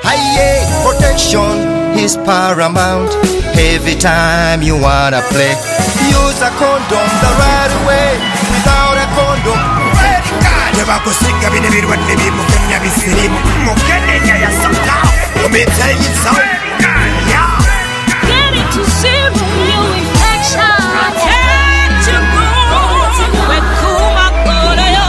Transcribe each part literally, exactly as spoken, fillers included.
Aye, protection is paramount. Every time you wanna play, use a condom the right way. Without a condom, very God. Never go sick of it, everyone may be Mokenya Bisiri, Mokenya Yasaka. Let me tell you something. Yeah. Get it to zero, you infection. Protect your bone. With Kuma Kodayo.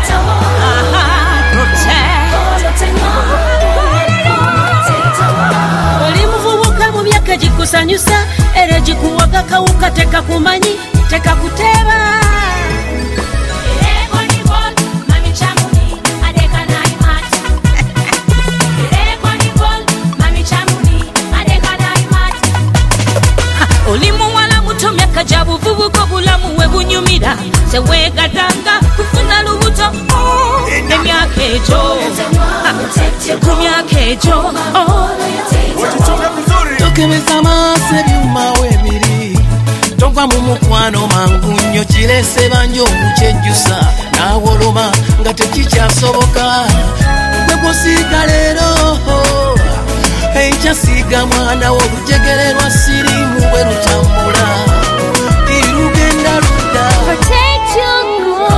Jikusanyusa ere jikuwaga kawuka teka kumanyi teka kuteba Ireko ni bol mami chamuni adeka na imati Ireko ni bol mami chamuni adeka na imati Olimu wala mutomya kajabu vubuko bulamu we bunyumira sewe gatanga kufuna lubuto oh emyaka ejo kumyaka ejo oh Tokebeza maase byuma webiri Tova mu mukwano mangu nnyo kirese banjo okukyejjusa n'awoloma nga tekikyasoboka gwe gwosiiga leero ekyasiiga mwana w'olujegere lwa sirimu bwe lutambula irugenda ludda Protect your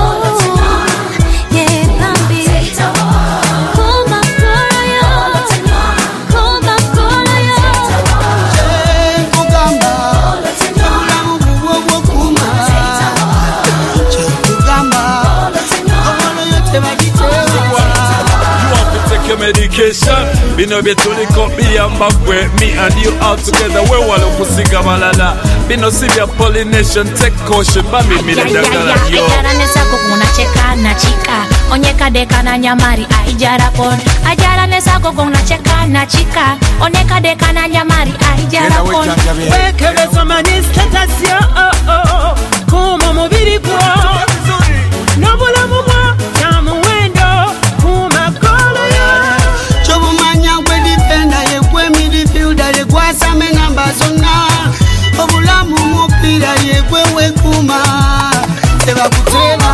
medication bino byetuliko biyamba gwe me and you all together we wala kusiga balala bino sibya pollination take caution bami mira dagala yo ajara nesako kuna cheka na chika onyeka deka na nyamari aijara kon ajara nesako kuna cheka na chika oneka deka na nyamari aijara kon wekebeza mani status yo oh oh kuma mubiri kwa nobula mubwa ya muwendo kuma kola ya Chobumanya kwe defender ye kwe midfielder ye kwa same namba zona obulamu mupira ye kwe wekuma Teba kuteba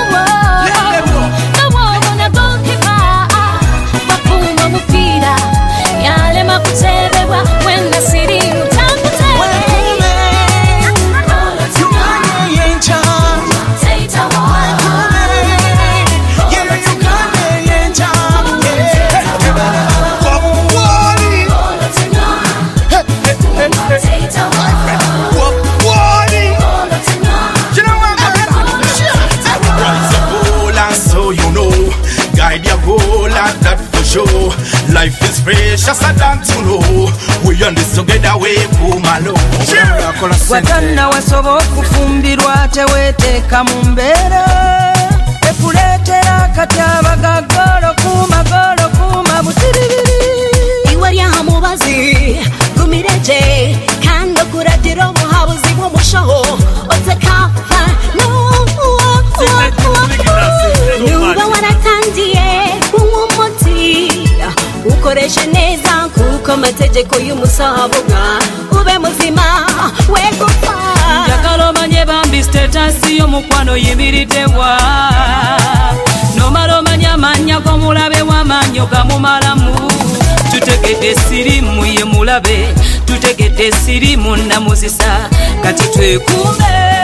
Bakuma mupira yale makutebwa wenda siri Life is precious, I don't know. We on this together, we kumalo. Watanna wasobo kufumbirwa teweteka mu mbeera ekuleetera kataba gagolo kuma golo kuma butiribiri iwarya hamubazi gumireje kando kuratira muhabuzi mu mushaho otakafa no nuba waratangiye umumuti ukoresha neza kuko amategeko y'umusabuga ube muzima wegufa njagala omanye bambi status y'omukwano yimiriddewa nomala omanye amanya g'omulabe w'amanyo gamumalamu tutegedde sirimu ye mulabe tutegedde sirimu namuzisa kati twekume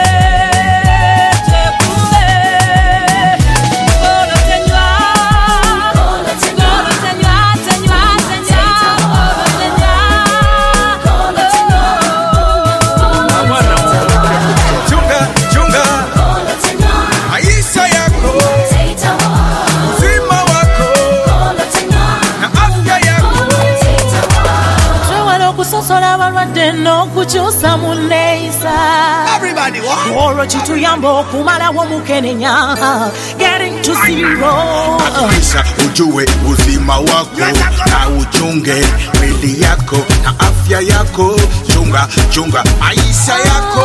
n'okukyusa mu nneeyisa olwo kituyamba okumalawo mukenenya getting to zero Hakikisha ujue uzima wako na uchunge mwili yako na afya yako chunga chunga maisha yako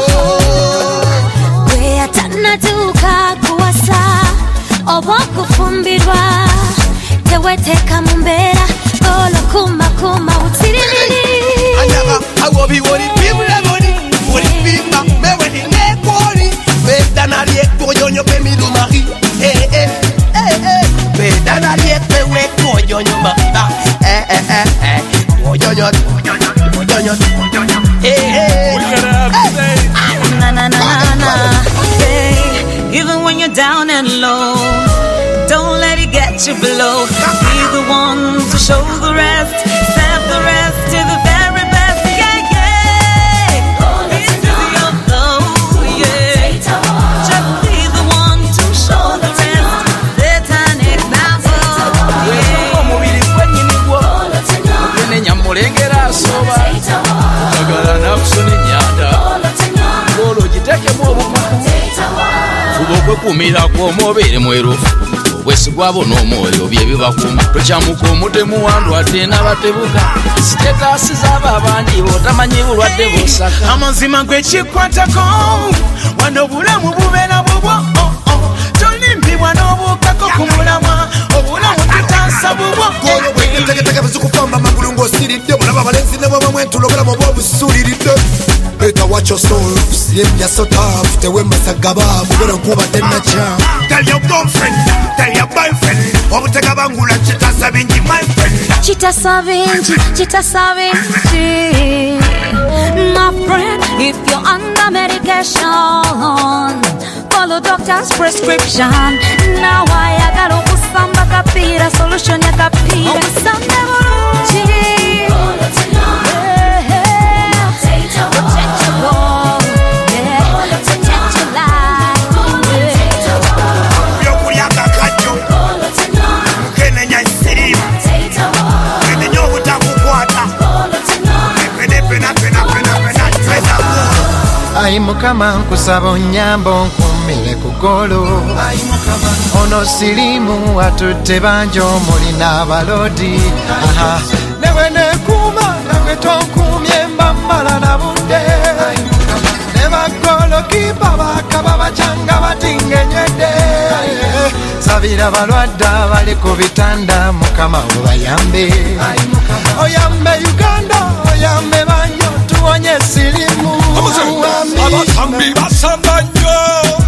we atanatuka kuwasa oba kufumbirwa teweteka mu mbeera golo kuma kuma utiriri Anyaba awo bi wori bibule wori wori bimba mewe ni nekori bedana lieko yonyo pe milumari eh eh eh eh bedana lieko we ko yonyo mamba eh Oyoyo, oyoyo, hey, hey. We gotta have to say. Na na na na na. Hey, even when you're down and low, don't let it get you below. Be the one to show the rest, serve the rest to the very best. Yeah, yeah. This is your flow, yeah. Just be the one to show the rest. Set an example, yeah. Omubiri gwennyini gwo gene nyamulengera asoba ogagala nakusona ennyanda olwo gitekemu obukuku fuba okwekuumirako omwobeere mwerufu obwesigwa bo n'omwoyo byebibakuma tokyamuka omutemu wandwadde n'abatebuka sitetaasi z'abo abandi b'otamanyi bulwadde bw'osaka amazima gwekikwatako wano obulamu bubeera bubwo tolimbibwa n'obuukako ku mulamwa obulamu tutaasa bubwo tegeka bizikufamba amagulu ng'osiridde mulaba abalenzi ne bwaba mwentulo obulamu oba obusuuliridde Better watch your soul, slim ya so tough, te wema sagaba, mugore nkuba tena cha. Tell your girlfriend, tell your boyfriend, obutega bangula chita sabinji my friend. Chita Savinci, Chita Savinci. My friend, if you're under medication, follow doctor's prescription. Now I gotta kusamba kapira, solution ya kapira. Kusamba bulungi. Protect your goal, yeah. Protect your life, yeah. Byokulya kakajjo, mukenenya isirimu, kenenya obutakukwata, pena pena pena pena pena pena. Ai mukama nkusaba onyambo nkumire ku golo. Ono sirimu atutte banjo mulina abalodi. Aha. Newe nekuma nawe tonkumye mbambala na budde. Neba golo kipa bakaba bachanga batingenyedde. Sabira balwadde bali ku bitanda mukama obayambe. Oyambe Uganda, oyambe banyo tuwonye sirimu. Abasambi basamba nnyo